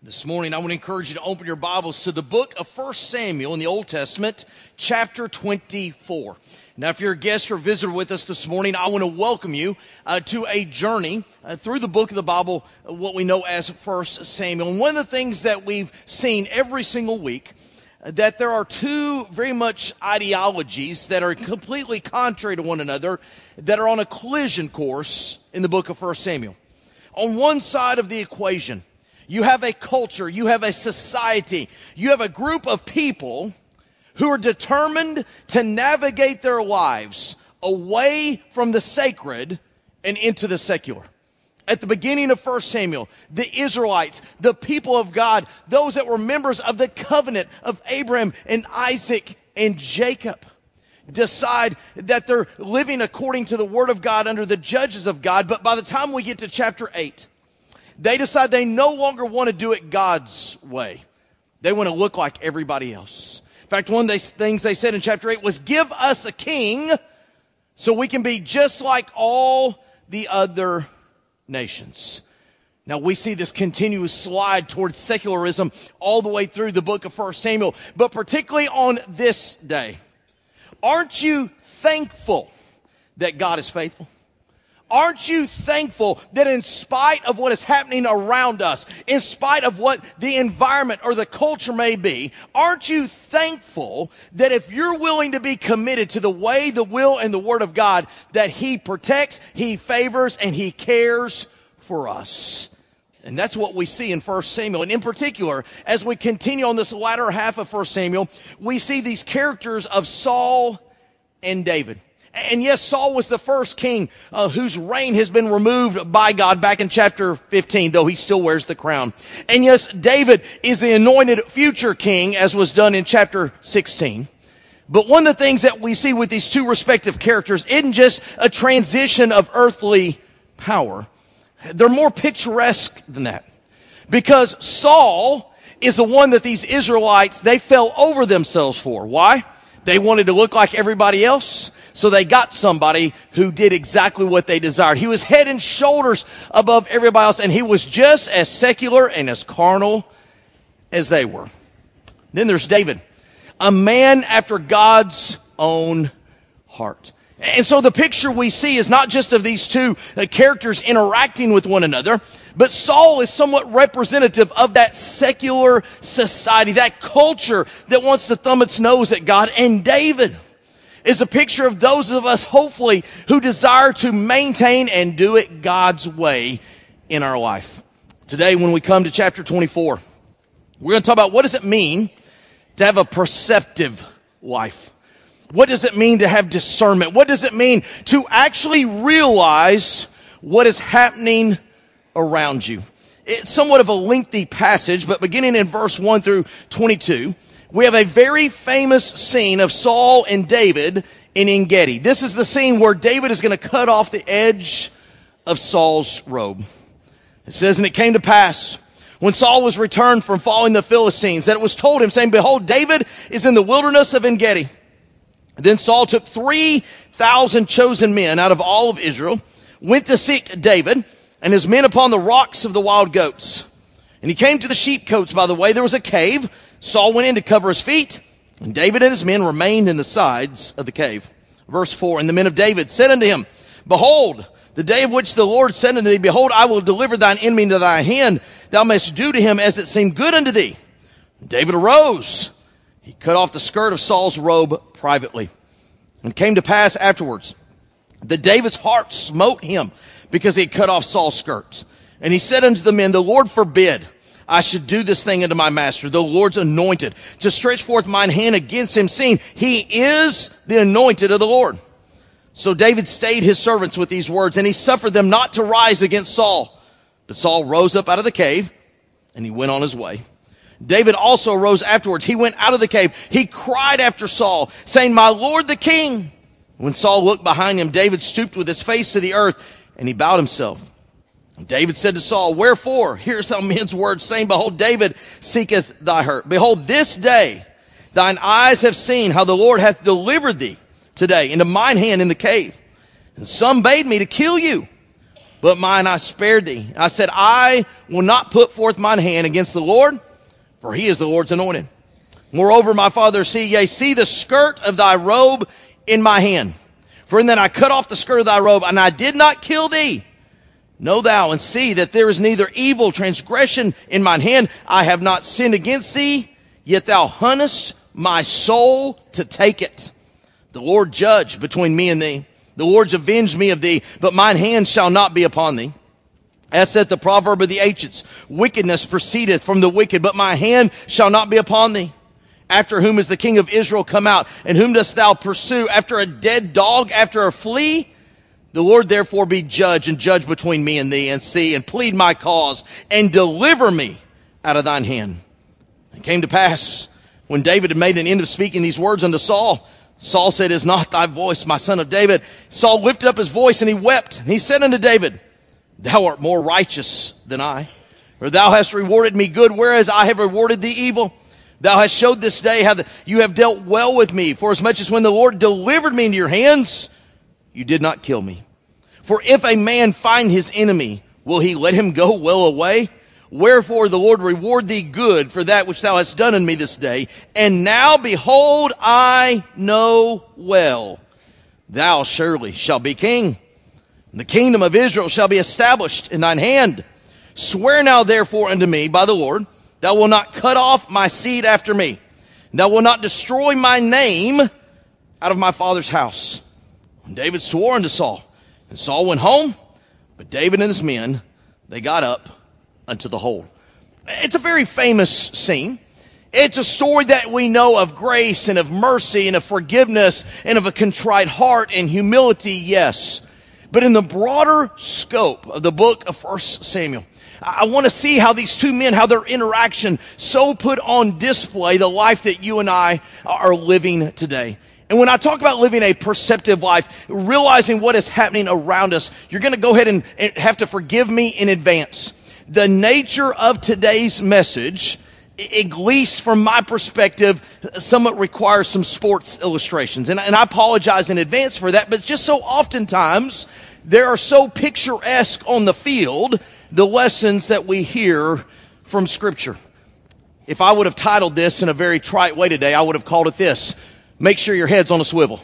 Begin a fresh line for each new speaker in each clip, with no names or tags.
This morning, I want to encourage you to open your Bibles to the book of 1 Samuel in the Old Testament, chapter 24. Now, if you're a guest or visitor with us this morning, I want to welcome you to a journey through the book of the Bible, what we know as 1 Samuel. And one of the things that we've seen every single week, that there are two very much ideologies that are completely contrary to one another that are on a collision course in the book of 1 Samuel. On one side of the equation, you have a culture, you have a society, you have a group of people who are determined to navigate their lives away from the sacred and into the secular. At the beginning of 1 Samuel, the Israelites, the people of God, those that were members of the covenant of Abraham and Isaac and Jacob, decide that they're living according to the Word of God under the judges of God. But by the time we get to chapter 8, they decide they no longer want to do it God's way. They want to look like everybody else. In fact, one of the things they said in chapter 8 was, give us a king so we can be just like all the other nations. Now, we see this continuous slide towards secularism all the way through the book of 1 Samuel, but particularly on this day. Aren't you thankful that God is faithful? Aren't you thankful that in spite of what is happening around us, in spite of what the environment or the culture may be, aren't you thankful that if you're willing to be committed to the way, the will, and the Word of God, that He protects, He favors, and He cares for us? And that's what we see in 1 Samuel. And in particular, as we continue on this latter half of 1 Samuel, we see these characters of Saul and David. And yes, Saul was the first king whose reign has been removed by God back in chapter 15, though he still wears the crown. And yes, David is the anointed future king, as was done in chapter 16. But one of the things that we see with these two respective characters isn't just a transition of earthly power. They're more picturesque than that. Because Saul is the one that these Israelites, they fell over themselves for. Why? They wanted to look like everybody else. So they got somebody who did exactly what they desired. He was head and shoulders above everybody else, and he was just as secular and as carnal as they were. Then there's David, a man after God's own heart. And so the picture we see is not just of these two characters interacting with one another, but Saul is somewhat representative of that secular society, that culture that wants to thumb its nose at God. And David is a picture of those of us, hopefully, who desire to maintain and do it God's way in our life. Today, when we come to chapter 24, we're going to talk about what does it mean to have a perceptive life? What does it mean to have discernment? What does it mean to actually realize what is happening around you? It's somewhat of a lengthy passage, but beginning in verse 1 through 22, we have a very famous scene of Saul and David in En-Gedi. This is the scene where David is going to cut off the edge of Saul's robe. It says, and it came to pass, when Saul was returned from following the Philistines, that it was told him, saying, behold, David is in the wilderness of En-Gedi. Then Saul took 3,000 chosen men out of all of Israel, went to seek David and his men upon the rocks of the wild goats. And he came to the sheepcotes by the way. There was a cave. Saul went in to cover his feet, and David and his men remained in the sides of the cave. Verse 4, and the men of David said unto him, behold, the day of which the Lord said unto thee, behold, I will deliver thine enemy into thy hand. Thou mayest do to him as it seemed good unto thee. And David arose. He cut off the skirt of Saul's robe privately. And it came to pass afterwards that David's heart smote him because he had cut off Saul's skirts. And he said unto the men, the Lord forbid I should do this thing unto my master, the Lord's anointed, to stretch forth mine hand against him, seeing he is the anointed of the Lord. So David stayed his servants with these words, and he suffered them not to rise against Saul. But Saul rose up out of the cave, and he went on his way. David also rose afterwards. He went out of the cave. He cried after Saul, saying, my Lord the king. When Saul looked behind him, David stooped with his face to the earth, and he bowed himself. And David said to Saul, wherefore? Here's how men's words, saying, behold, David seeketh thy hurt. Behold, this day thine eyes have seen how the Lord hath delivered thee today into mine hand in the cave. And some bade me to kill you. but mine I spared thee. I said, I will not put forth mine hand against the Lord, for he is the Lord's anointed. Moreover, my father, see the skirt of thy robe in my hand. For in that I cut off the skirt of thy robe, and I did not kill thee. Know thou and see that there is neither evil transgression in mine hand. I have not sinned against thee, yet thou huntest my soul to take it. The Lord judge between me and thee. The Lord's avenged me of thee, but mine hand shall not be upon thee. As saith the proverb of the ancients, wickedness proceedeth from the wicked, but my hand shall not be upon thee. After whom is the king of Israel come out? And whom dost thou pursue? After a dead dog, after a flea? The Lord therefore be judge, and judge between me and thee, and see, and plead my cause, and deliver me out of thine hand. It came to pass, when David had made an end of speaking these words unto Saul, Saul said, Is not thy voice, my son of David? Saul lifted up his voice, and he wept. And he said unto David, Thou art more righteous than I, for thou hast rewarded me good, whereas I have rewarded thee evil. Thou hast showed this day how you have dealt well with me, for as much as when the Lord delivered me into your hands, you did not kill me. For if a man find his enemy, will he let him go well away? Wherefore the Lord reward thee good for that which thou hast done in me this day. And now behold, I know well, thou surely shalt be king. And the kingdom of Israel shall be established in thine hand. Swear now therefore unto me by the Lord, thou wilt not cut off my seed after me. And thou wilt not destroy my name out of my father's house. And David swore unto Saul. And Saul went home, but David and his men, they got up unto the hold. It's a very famous scene. It's a story that we know of grace and of mercy and of forgiveness and of a contrite heart and humility, yes. But in the broader scope of the book of 1 Samuel, I want to see how these two men, how their interaction so put on display the life that you and I are living today. And when I talk about living a perceptive life, realizing what is happening around us, you're going to go ahead and have to forgive me in advance. The nature of today's message, at least from my perspective, somewhat requires some sports illustrations. And I apologize in advance for that, but just so oftentimes, there are so picturesque on the field, the lessons that we hear from Scripture. If I would have titled this in a very trite way today, I would have called it this: Make sure your head's on a swivel.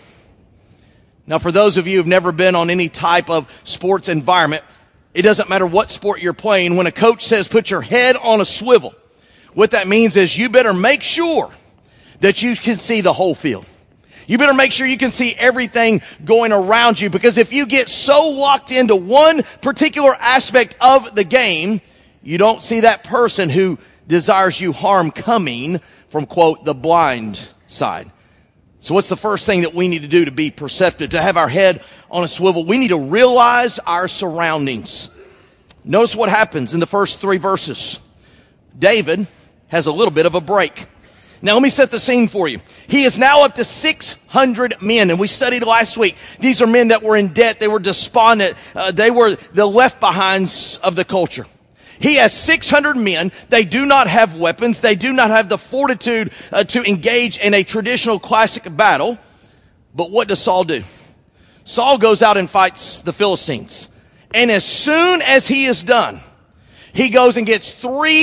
Now, for those of you who've never been on any type of sports environment, it doesn't matter what sport you're playing. When a coach says put your head on a swivel, what that means is you better make sure that you can see the whole field. You better make sure you can see everything going around you, because if you get so locked into one particular aspect of the game, you don't see that person who desires you harm coming from, quote, the blind side. So what's the first thing that we need to do to be perceptive, to have our head on a swivel? We need to realize our surroundings. Notice what happens in the first 3 verses. David has a little bit of a break. Now let me set the scene for you. He is now up to 600 men, and we studied last week. These are men that were in debt. They were despondent. They were the left behinds of the culture. He has 600 men. They do not have weapons. They do not have the fortitude to engage in a traditional classic battle. But what does Saul do? Saul goes out and fights the Philistines. And as soon as he is done, he goes and gets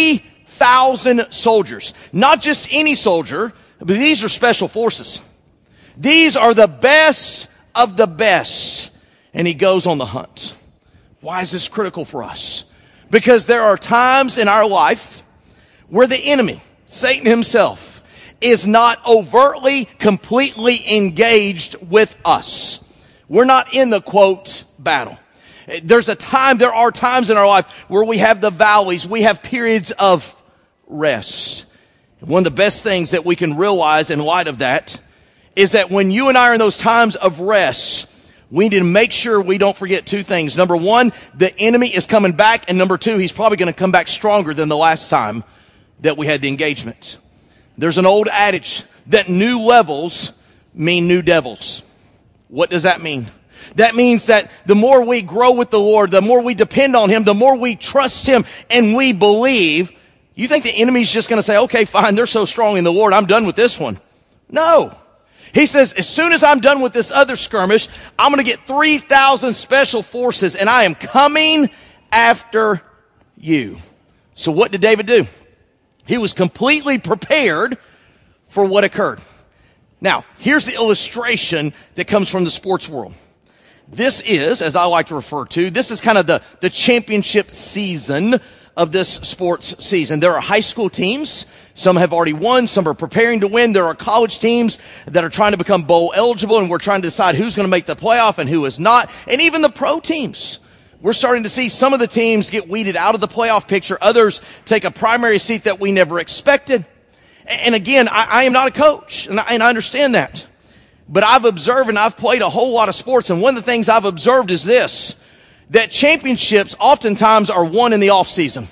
3,000 soldiers. Not just any soldier, but these are special forces. These are the best of the best. And he goes on the hunt. Why is this critical for us? Because there are times in our life where the enemy, Satan himself, is not overtly, completely engaged with us. We're not in the, quote, battle. There are times in our life where we have the valleys, we have periods of rest. And one of the best things that we can realize in light of that is that when you and I are in those times of rest, we need to make sure we don't forget 2 things. Number 1, the enemy is coming back. And number 2, he's probably going to come back stronger than the last time that we had the engagement. There's an old adage that new levels mean new devils. What does that mean? That means that the more we grow with the Lord, the more we depend on Him, the more we trust Him and we believe, you think the enemy's just going to say, okay, fine, they're so strong in the Lord, I'm done with this one. No. He says, as soon as I'm done with this other skirmish, I'm going to get 3,000 special forces, and I am coming after you. So what did David do? He was completely prepared for what occurred. Now, here's the illustration that comes from the sports world. This is, as I like to refer to, this is kind of the championship season of this sports season. There are high school teams. Some have already won. Some are preparing to win. There are college teams that are trying to become bowl eligible, and we're trying to decide who's going to make the playoff and who is not. And even the pro teams. We're starting to see some of the teams get weeded out of the playoff picture. Others take a primary seat that we never expected. And again, I am not a coach, and I understand that. But I've observed, and I've played a whole lot of sports, and one of the things I've observed is this, that championships oftentimes are won in the off season.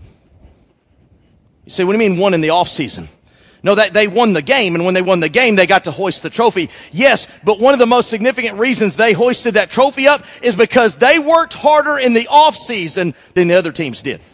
You say, what do you mean won in the off season? No, that they won the game, and when they won the game, they got to hoist the trophy. Yes, but one of the most significant reasons they hoisted that trophy up is because they worked harder in the off season than the other teams did.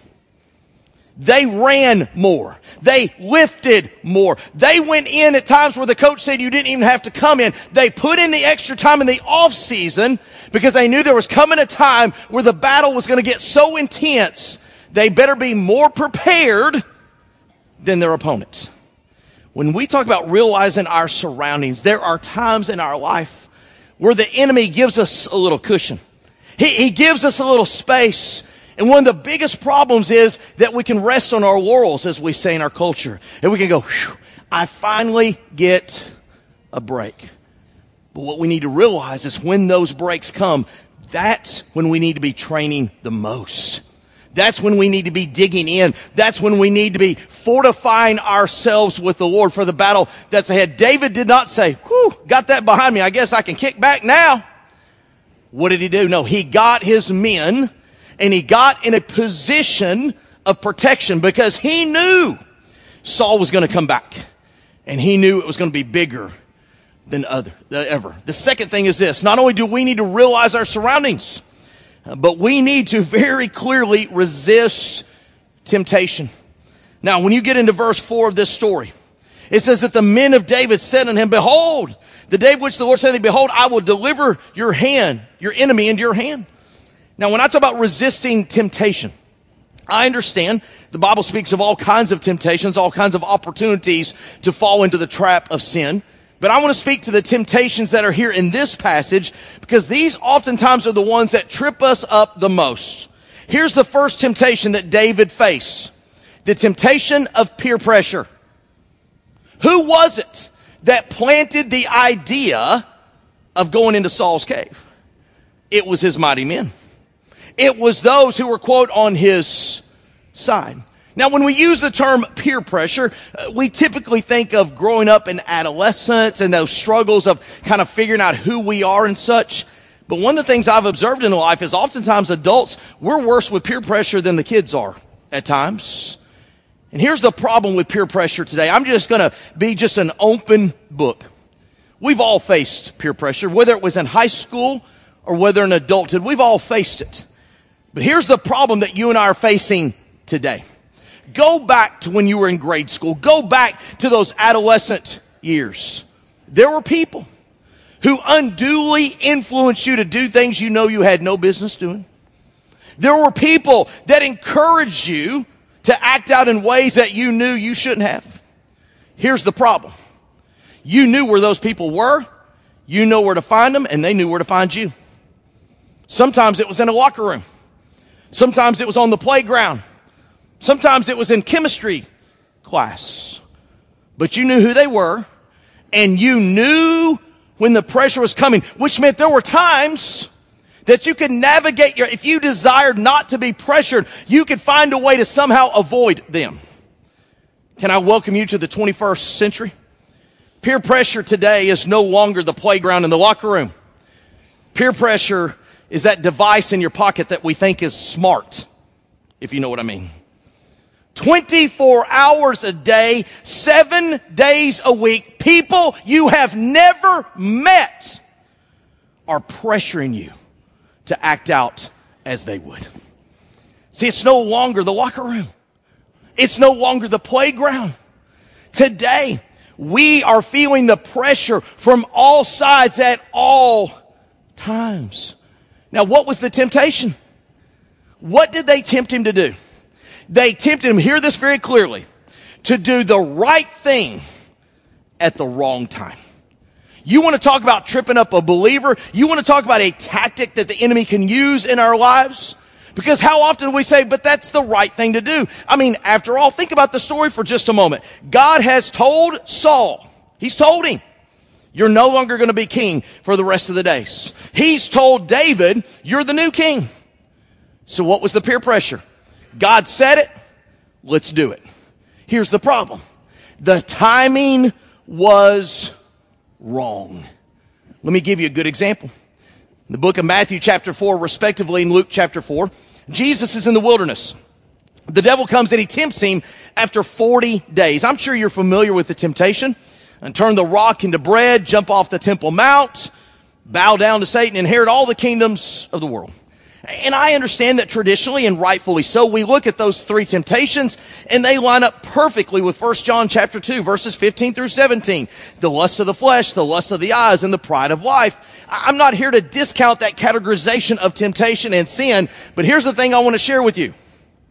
They ran more. They lifted more. They went in at times where the coach said you didn't even have to come in. They put in the extra time in the off season because they knew there was coming a time where the battle was going to get so intense, they better be more prepared than their opponents. When we talk about realizing our surroundings, there are times in our life where the enemy gives us a little cushion. He gives us a little space. And one of the biggest problems is that we can rest on our laurels, as we say in our culture. And we can go, whew, I finally get a break. But what we need to realize is when those breaks come, that's when we need to be training the most. That's when we need to be digging in. That's when we need to be fortifying ourselves with the Lord for the battle that's ahead. David did not say, whew, got that behind me. I guess I can kick back now. What did he do? No, he got his men and he got in a position of protection because he knew Saul was going to come back. And he knew it was going to be bigger than ever. The second thing is this. Not only do we need to realize our surroundings, but we need to very clearly resist temptation. Now, when you get into verse 4 of this story, it says that the men of David said unto him, behold, the day which the Lord said to thee, behold, I will deliver your enemy into your hand. Now, when I talk about resisting temptation, I understand the Bible speaks of all kinds of temptations, all kinds of opportunities to fall into the trap of sin. But I want to speak to the temptations that are here in this passage because these oftentimes are the ones that trip us up the most. Here's the first temptation that David faced. The temptation of peer pressure. Who was it that planted the idea of going into Saul's cave? It was his mighty men. It was those who were, quote, on his side. Now, when we use the term peer pressure, we typically think of growing up in adolescence and those struggles of kind of figuring out who we are and such. But one of the things I've observed in life is oftentimes adults, we're worse with peer pressure than the kids are at times. And here's the problem with peer pressure today. I'm just going to be just an open book. We've all faced peer pressure, whether it was in high school or whether in adulthood. We've all faced it. But here's the problem that you and I are facing today. Go back to when you were in grade school. Go back to those adolescent years. There were people who unduly influenced you to do things you know you had no business doing. There were people that encouraged you to act out in ways that you knew you shouldn't have. Here's the problem. You knew where those people were. You know where to find them, and they knew where to find you. Sometimes it was in a locker room. Sometimes it was on the playground. Sometimes it was in chemistry class. But you knew who they were, and you knew when the pressure was coming, which meant there were times that you could navigate if you desired not to be pressured, you could find a way to somehow avoid them. Can I welcome you to the 21st century? Peer pressure today is no longer the playground and the locker room. Peer pressure is that device in your pocket that we think is smart, if you know what I mean. 24 hours a day, 7 days a week, people you have never met are pressuring you to act out as they would. See, it's no longer the locker room. It's no longer the playground. Today, We are feeling the pressure from all sides at all times. Now, what was the temptation? What did they tempt him to do? They tempted him, hear this very clearly, to do the right thing at the wrong time. You want to talk about tripping up a believer? You want to talk about a tactic that the enemy can use in our lives? Because how often we say, but that's the right thing to do. I mean, after all, think about the story for just a moment. God has told Saul, he's told him, you're no longer going to be king for the rest of the days. He's told David, you're the new king. So what was the peer pressure? God said it, let's do it. Here's the problem. The timing was wrong. Let me give you a good example. In the book of Matthew chapter 4, respectively, in Luke chapter 4, Jesus is in the wilderness. The devil comes and he tempts him after 40 days. I'm sure you're familiar with the temptation. And turn the rock into bread, jump off the Temple Mount, bow down to Satan, inherit all the kingdoms of the world. And I understand that traditionally and rightfully so, we look at those three temptations and they line up perfectly with 1 John chapter 2, verses 15 through 17. The lust of the flesh, the lust of the eyes, and the pride of life. I'm not here to discount that categorization of temptation and sin, but here's the thing I want to share with you.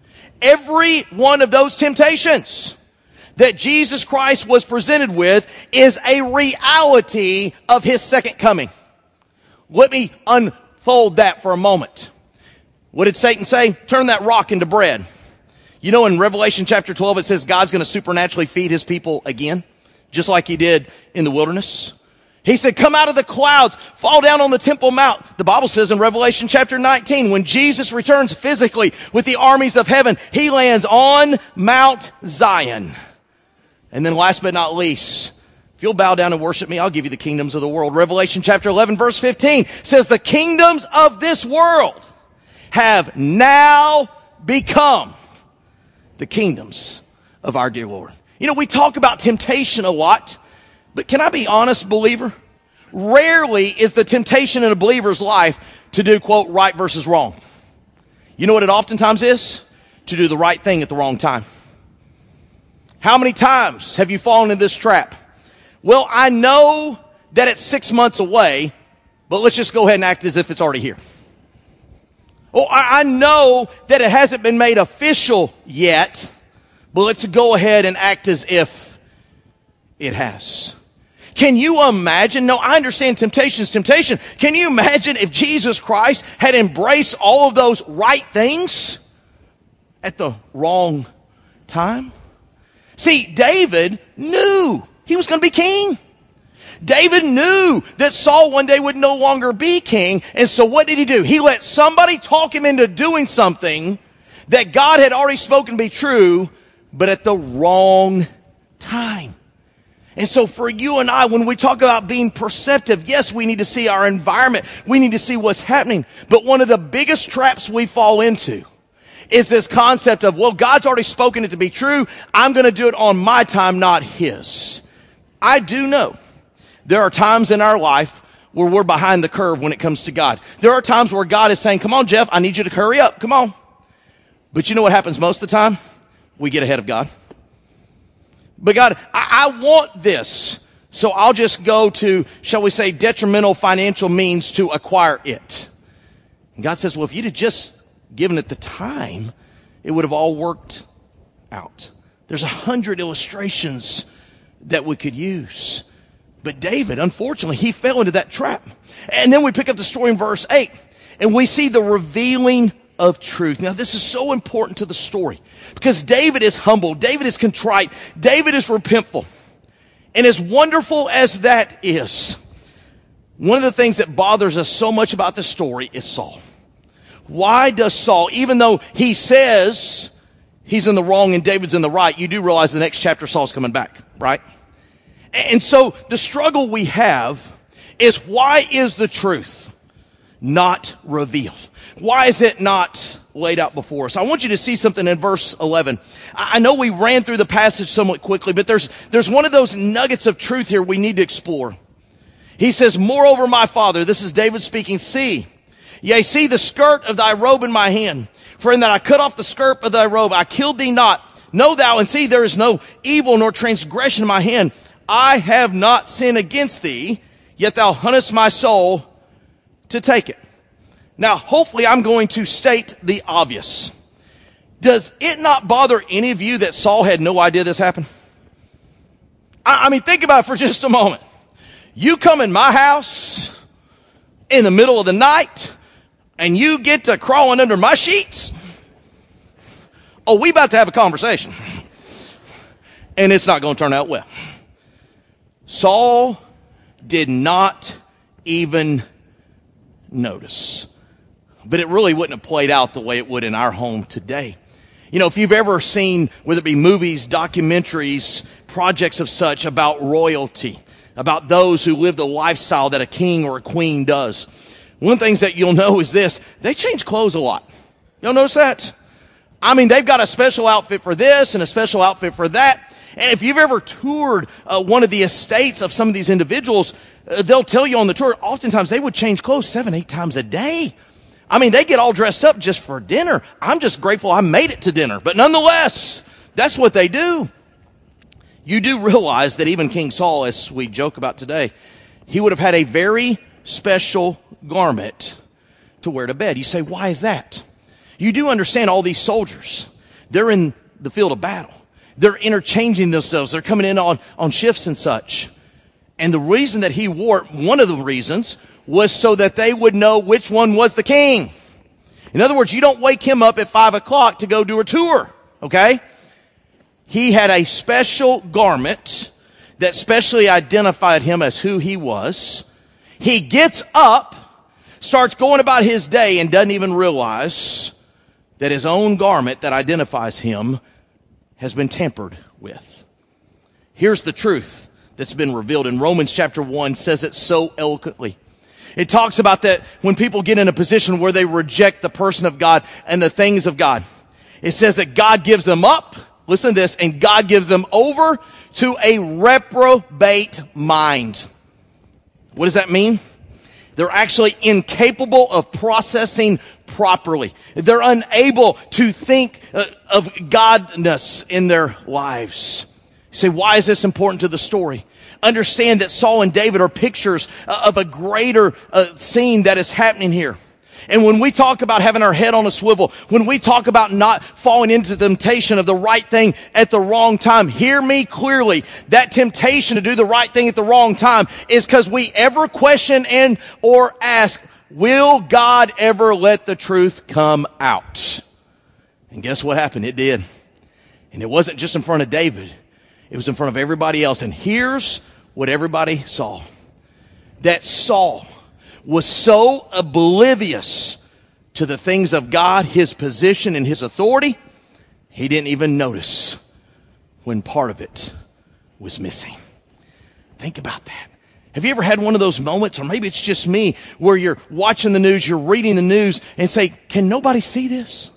Every one of those temptations that Jesus Christ was presented with is a reality of his second coming. Let me unfold that for a moment. What did Satan say? Turn that rock into bread. You know, in Revelation chapter 12, it says God's going to supernaturally feed his people again, just like he did in the wilderness. He said, come out of the clouds, fall down on the Temple Mount. The Bible says in Revelation chapter 19, when Jesus returns physically with the armies of heaven, he lands on Mount Zion. And then last but not least, if you'll bow down and worship me, I'll give you the kingdoms of the world. Revelation chapter 11, verse 15 says, the kingdoms of this world have now become the kingdoms of our dear Lord. You know, we talk about temptation a lot, but can I be honest, believer? Rarely is the temptation in a believer's life to do, quote, right versus wrong. You know what it oftentimes is? To do the right thing at the wrong time. How many times have you fallen in this trap? Well, I know that it's 6 months away, but let's just go ahead and act as if it's already here. Oh, I know that it hasn't been made official yet, but let's go ahead and act as if it has. Can you imagine? No, I understand temptation is temptation. Can you imagine if Jesus Christ had embraced all of those right things at the wrong time? See, David knew he was going to be king. David knew that Saul one day would no longer be king. And so what did he do? He let somebody talk him into doing something that God had already spoken to be true, but at the wrong time. And so for you and I, when we talk about being perceptive, yes, we need to see our environment. We need to see what's happening. But one of the biggest traps we fall into is this concept of, well, God's already spoken it to be true. I'm going to do it on my time, not his. I do know there are times in our life where we're behind the curve when it comes to God. There are times where God is saying, come on, Jeff, I need you to hurry up. Come on. But you know what happens most of the time? We get ahead of God. But God, I want this, so I'll just go to, shall we say, detrimental financial means to acquire it. And God says, well, if you'd have just given it the time, it would have all worked out. There's 100 illustrations that we could use. But David, unfortunately, he fell into that trap. And then we pick up the story in verse 8, and we see the revealing of truth. Now, this is so important to the story because David is humble. David is contrite. David is repentful. And as wonderful as that is, one of the things that bothers us so much about this story is Saul. Why does Saul, even though he says he's in the wrong and David's in the right, you do realize the next chapter Saul's coming back, right? And so the struggle we have is, why is the truth not revealed? Why is it not laid out before us? I want you to see something in verse 11. I know we ran through the passage somewhat quickly, but there's one of those nuggets of truth here we need to explore. He says, moreover, my father, this is David speaking, see the skirt of thy robe in my hand. For in that I cut off the skirt of thy robe, I killed thee not. Know thou and see there is no evil nor transgression in my hand. I have not sinned against thee, yet thou huntest my soul to take it. Now, hopefully I'm going to state the obvious. Does it not bother any of you that Saul had no idea this happened? I mean, think about it for just a moment. You come in my house in the middle of the night and you get to crawling under my sheets. Oh, we about to have a conversation. And it's not going to turn out well. Saul did not even notice. But it really wouldn't have played out the way it would in our home today. You know, if you've ever seen, whether it be movies, documentaries, projects of such about royalty, about those who live the lifestyle that a king or a queen does, one of the things that you'll know is this: they change clothes a lot. You'll notice that? I mean, they've got a special outfit for this and a special outfit for that. And if you've ever toured one of the estates of some of these individuals, they'll tell you on the tour, oftentimes they would change clothes 7-8 times a day. I mean, they get all dressed up just for dinner. I'm just grateful I made it to dinner. But nonetheless, that's what they do. You do realize that even King Saul, as we joke about today, he would have had a very special garment to wear to bed. You say, why is that? You do understand all these soldiers. They're in the field of battle. They're interchanging themselves. They're coming in on shifts and such. And the reason that he wore it, one of the reasons, was so that they would know which one was the king. In other words, you don't wake him up at 5 o'clock to go do a tour, okay? He had a special garment that specially identified him as who he was. He gets up, starts going about his day, and doesn't even realize that his own garment that identifies him has been tampered with. Here's the truth that's been revealed. In Romans chapter 1 says it so eloquently. It talks about that when people get in a position where they reject the person of God and the things of God. It says that God gives them up, listen to this, and God gives them over to a reprobate mind. What does that mean? They're actually incapable of processing properly. They're unable to think of godness in their lives. You say, why is this important to the story? Understand that Saul and David are pictures of a greater scene that is happening here. And when we talk about having our head on a swivel, when we talk about not falling into the temptation of the right thing at the wrong time, hear me clearly. That temptation to do the right thing at the wrong time is because we ever question and or ask, will God ever let the truth come out? And guess what happened? It did. And it wasn't just in front of David. It was in front of everybody else. And here's what everybody saw. That Saul was so oblivious to the things of God, his position and his authority, he didn't even notice when part of it was missing. Think about that. Have you ever had one of those moments, or maybe it's just me, where you're watching the news, you're reading the news, and say, can nobody see this?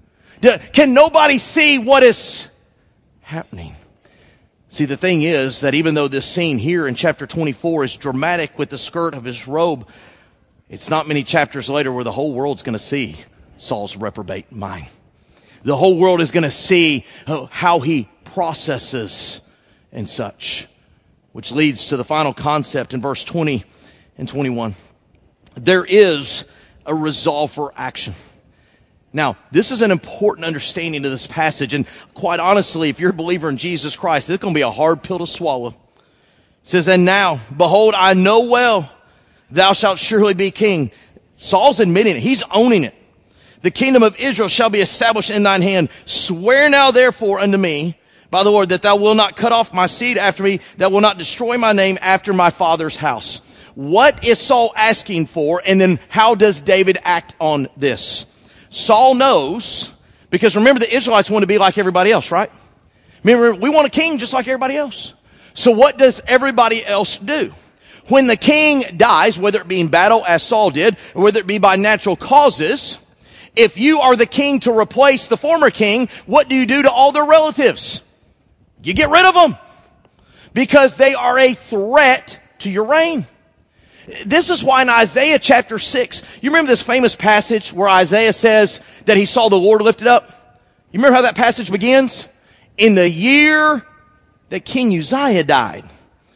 Can nobody see what is happening? See, the thing is that even though this scene here in chapter 24 is dramatic with the skirt of his robe, it's not many chapters later where the whole world's going to see Saul's reprobate mind. The whole world is going to see how he processes and such, which leads to the final concept in verse 20 and 21. There is a resolve for action. Now, this is an important understanding of this passage, and quite honestly, if you're a believer in Jesus Christ, it's going to be a hard pill to swallow. It says, and now, behold, I know well, thou shalt surely be king. Saul's admitting it. He's owning it. The kingdom of Israel shall be established in thine hand. Swear now therefore unto me, by the Lord, that thou wilt not cut off my seed after me, that will not destroy my name after my father's house. What is Saul asking for? And then how does David act on this? Saul knows, because remember the Israelites want to be like everybody else, right? Remember, we want a king just like everybody else. So what does everybody else do? When the king dies, whether it be in battle as Saul did, or whether it be by natural causes, if you are the king to replace the former king, what do you do to all their relatives? You get rid of them because they are a threat to your reign. This is why in Isaiah chapter 6, you remember this famous passage where Isaiah says that he saw the Lord lifted up? You remember how that passage begins? In the year that King Uzziah died.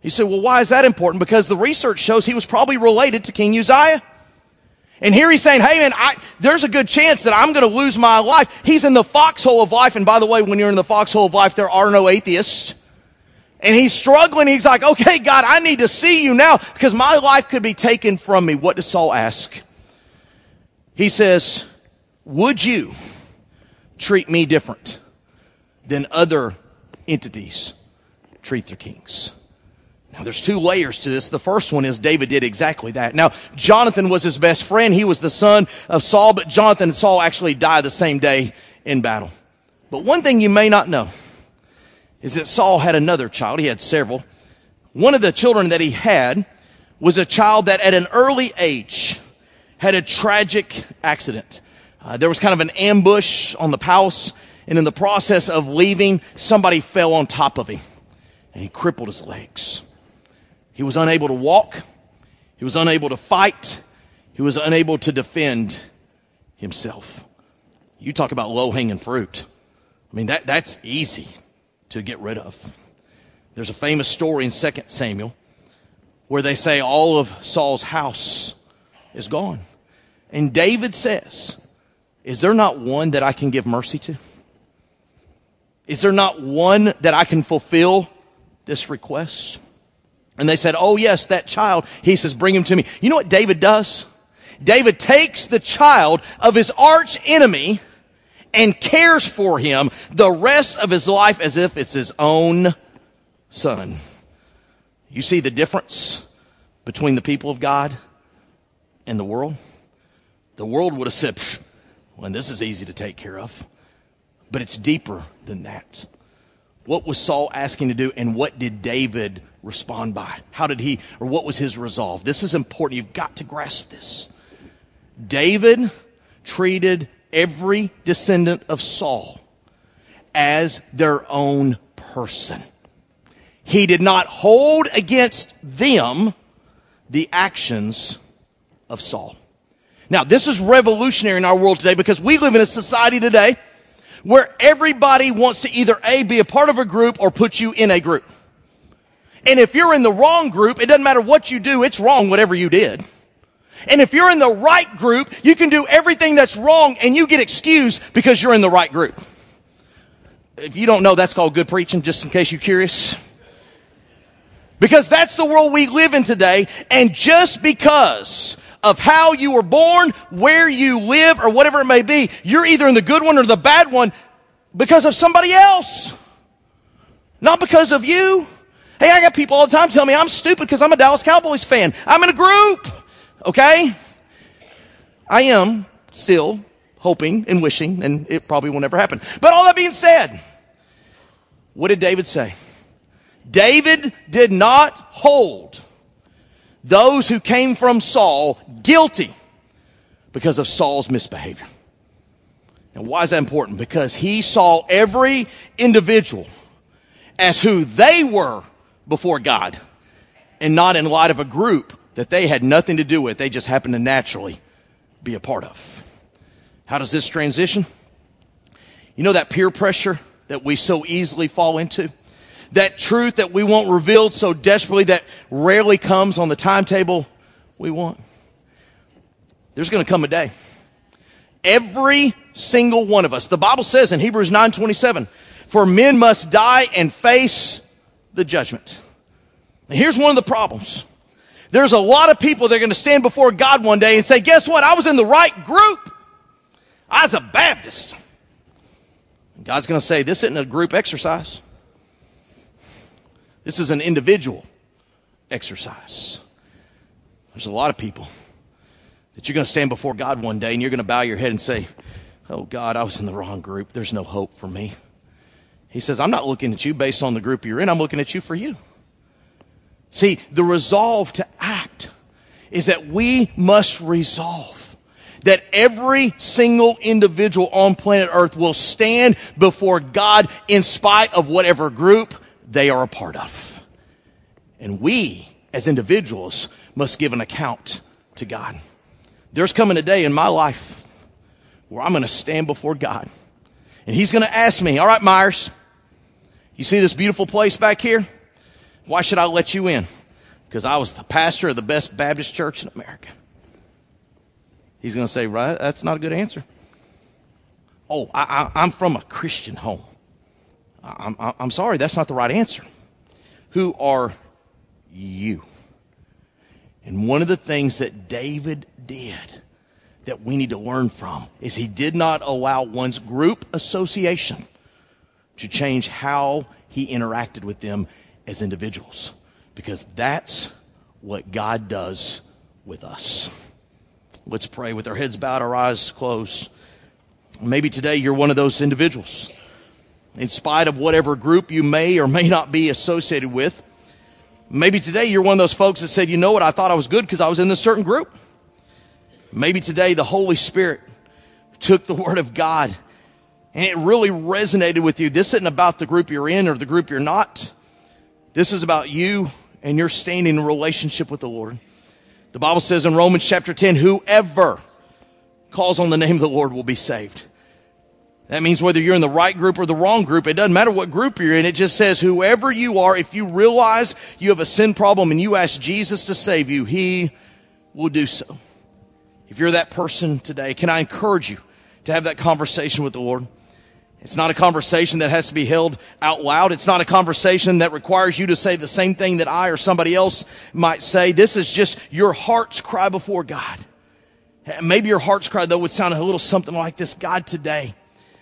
You say, well, why is that important? Because the research shows he was probably related to King Uzziah. And here he's saying, hey man, there's a good chance that I'm going to lose my life. He's in the foxhole of life. And by the way, when you're in the foxhole of life, there are no atheists. And he's struggling. He's like, okay, God, I need to see you now because my life could be taken from me. What does Saul ask? He says, would you treat me different than other entities treat their kings? Now, there's two layers to this. The first one is David did exactly that. Now, Jonathan was his best friend. He was the son of Saul, but Jonathan and Saul actually died the same day in battle. But one thing you may not know is that Saul had another child. He had several. One of the children that he had was a child that at an early age had a tragic accident. There was kind of an ambush on the palace, and in the process of leaving, somebody fell on top of him, and he crippled his legs. He was unable to walk. He was unable to fight. He was unable to defend himself. You talk about low-hanging fruit. I mean, that's easy to get rid of. There's a famous story in 2 Samuel where they say all of Saul's house is gone. And David says, is there not one that I can give mercy to? Is there not one that I can fulfill this request? And they said, oh yes, that child. He says, bring him to me. You know what David does? David takes the child of his arch enemy and cares for him the rest of his life as if it's his own son. You see the difference between the people of God and the world? The world would have said, well, this is easy to take care of. But it's deeper than that. What was Saul asking to do, and what did David respond by? How did he, or what was his resolve? This is important. You've got to grasp this. David treated every descendant of Saul as their own person. He did not hold against them the actions of Saul. Now, this is revolutionary in our world today because we live in a society today where everybody wants to either A, be a part of a group or put you in a group. And if you're in the wrong group, it doesn't matter what you do, it's wrong whatever you did. And if you're in the right group, you can do everything that's wrong and you get excused because you're in the right group. If you don't know, that's called good preaching, just in case you're curious. Because that's the world we live in today, and just because of how you were born, where you live, or whatever it may be, you're either in the good one or the bad one because of somebody else. Not because of you. Hey, I got people all the time tell me I'm stupid because I'm a Dallas Cowboys fan. I'm in a group. Okay? I am still hoping and wishing, and it probably will never happen. But all that being said, what did David say? David did not hold those who came from Saul guilty because of Saul's misbehavior. Now, why is that important? Because he saw every individual as who they were before God, and not in light of a group that they had nothing to do with. They just happened to naturally be a part of. How does this transition? You know that peer pressure that we so easily fall into? That truth that we want revealed so desperately that rarely comes on the timetable we want? There's going to come a day. Every single one of us. The Bible says in Hebrews 9:27, for men must die and face the judgment. Now, here's one of the problems. There's a lot of people that are going to stand before God one day and say, guess what? I was in the right group. I was a Baptist. And God's going to say, this isn't a group exercise. This is an individual exercise. There's a lot of people that you're going to stand before God one day and you're going to bow your head and say, oh God, I was in the wrong group. There's no hope for me. He says, I'm not looking at you based on the group you're in. I'm looking at you for you. See, the resolve to act is that we must resolve that every single individual on planet Earth will stand before God in spite of whatever group they are a part of. And we, as individuals, must give an account to God. There's coming a day in my life where I'm going to stand before God. And He's going to ask me, all right, Myers, you see this beautiful place back here? Why should I let you in? Because I was the pastor of the best Baptist church in America. He's going to say, right, that's not a good answer. Oh, I'm from a Christian home. I'm sorry, that's not the right answer. Who are you? And one of the things that David did that we need to learn from is he did not allow one's group association to change how he interacted with them as individuals. Because that's what God does with us. Let's pray with our heads bowed, our eyes closed. Maybe today you're one of those individuals. In spite of whatever group you may or may not be associated with, maybe today you're one of those folks that said, you know what, I thought I was good because I was in this certain group. Maybe today the Holy Spirit took the Word of God and it really resonated with you. This isn't about the group you're in or the group you're not. This is about you and your standing in relationship with the Lord. The Bible says in Romans chapter 10, whoever calls on the name of the Lord will be saved. That means whether you're in the right group or the wrong group, it doesn't matter what group you're in. It just says whoever you are, if you realize you have a sin problem and you ask Jesus to save you, He will do so. If you're that person today, can I encourage you to have that conversation with the Lord? It's not a conversation that has to be held out loud. It's not a conversation that requires you to say the same thing that I or somebody else might say. This is just your heart's cry before God. Maybe your heart's cry, though, would sound a little something like this. God, today,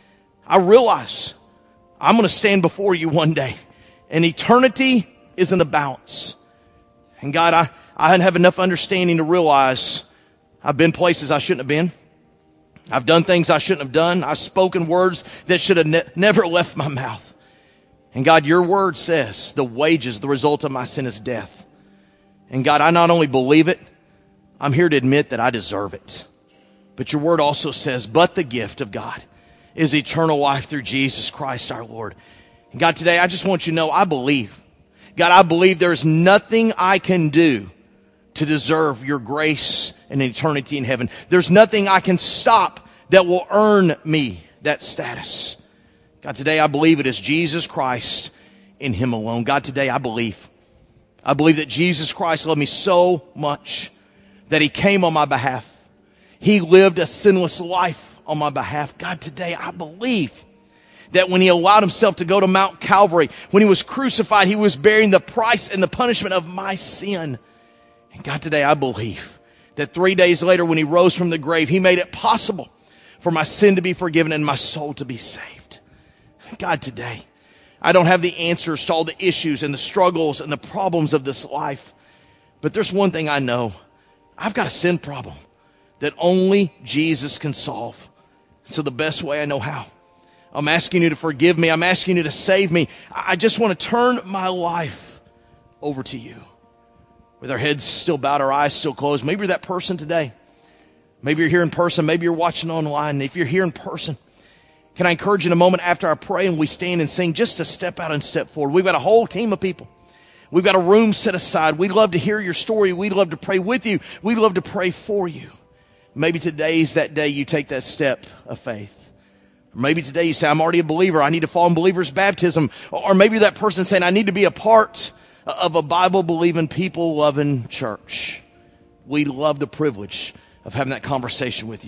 I realize I'm going to stand before you one day, and eternity is in the balance. And God, I didn't have enough understanding to realize I've been places I shouldn't have been. I've done things I shouldn't have done. I've spoken words that should have never left my mouth. And God, your word says the wages, the result of my sin is death. And God, I not only believe it, I'm here to admit that I deserve it. But your word also says, but the gift of God is eternal life through Jesus Christ our Lord. And God, today I just want you to know I believe. God, I believe there's nothing I can do to deserve your grace and eternity in heaven. There's nothing I can stop that will earn me that status. God, today I believe it is Jesus Christ in Him alone. God, today I believe. I believe that Jesus Christ loved me so much that He came on my behalf. He lived a sinless life on my behalf. God, today I believe that when He allowed Himself to go to Mount Calvary, when He was crucified, He was bearing the price and the punishment of my sin. And God, today I believe that 3 days later when He rose from the grave, He made it possible for my sin to be forgiven and my soul to be saved. God, today, I don't have the answers to all the issues and the struggles and the problems of this life. But there's one thing I know. I've got a sin problem that only Jesus can solve. So the best way I know how, I'm asking you to forgive me. I'm asking you to save me. I just want to turn my life over to you. With our heads still bowed, our eyes still closed. Maybe you're that person today. Maybe you're here in person. Maybe you're watching online. If you're here in person, can I encourage you in a moment after I pray and we stand and sing just to step out and step forward? We've got a whole team of people. We've got a room set aside. We'd love to hear your story. We'd love to pray with you. We'd love to pray for you. Maybe today's that day you take that step of faith. Or maybe today you say, I'm already a believer. I need to follow in believer's baptism. Or maybe that person saying, I need to be a part of a Bible-believing, people-loving church. We love the privilege of having that conversation with you.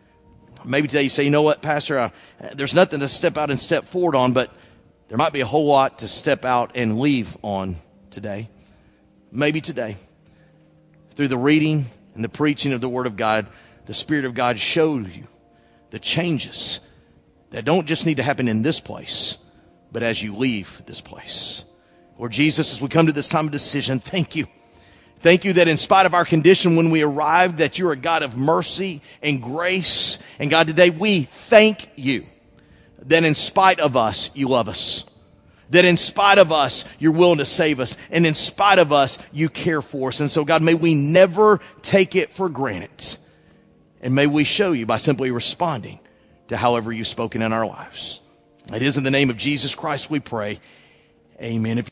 Maybe today you say, you know what, Pastor, there's nothing to step out and step forward on, but there might be a whole lot to step out and leave on today. Maybe today, through the reading and the preaching of the Word of God, the Spirit of God showed you the changes that don't just need to happen in this place, but as you leave this place. Lord Jesus, as we come to this time of decision, thank you. Thank you that in spite of our condition when we arrived, that you're a God of mercy and grace. And God, today we thank you that in spite of us, you love us. That in spite of us, you're willing to save us. And in spite of us, you care for us. And so God, may we never take it for granted. And may we show you by simply responding to however you've spoken in our lives. It is in the name of Jesus Christ we pray. Amen.